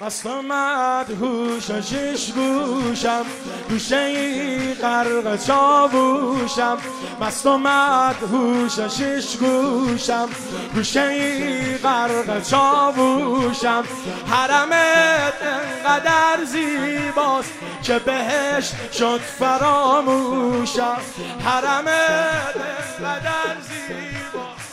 مست و مدهوش و شش گوشم گوشه ای غرق چاووشم مست و مدهوش و شش گوشم گوشه ای غرق چاووشم حرمت انقدر زیباست که بهش شد فراموشم حرمت انقدر زیباست.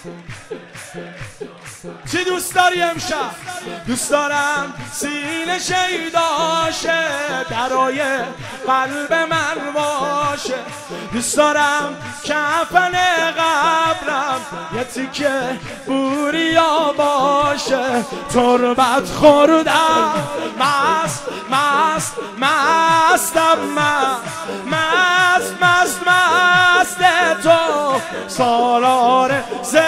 چی دوست داری امشب؟ دوست دارم سینه شیداشه درای قلب من باشه دوست دارم کفن قبرم یه تیکه بوریا باشه تربت خوردم مست مست مستم مست مست مست تو سالار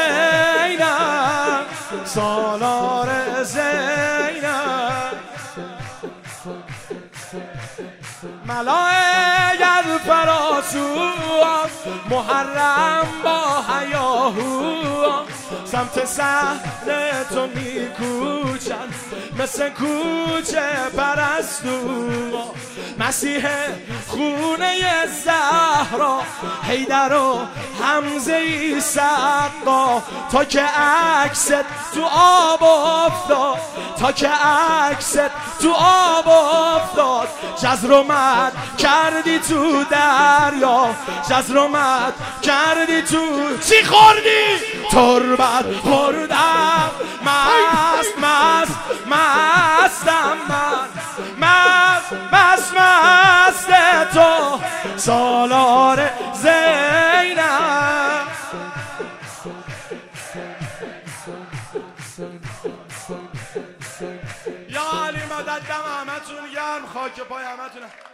زینب سالار زینب ملائکت فراسو محرم با حیاهو سمت صحنه تو میکوچن مثل کوچه پرستو مسیح خونه زهرا حیدر و حمزه ای سقا تا که عکست تو آب افتاد تا که عکست تو آب افتاد جزر و مد کردی تو دریا جزر و مد کردی تو چی خوردی؟ تربت خوردم مست مست مستم مست مست مست تو سالار زینب یا علی مدد دم همتون گرم خاک پای همتون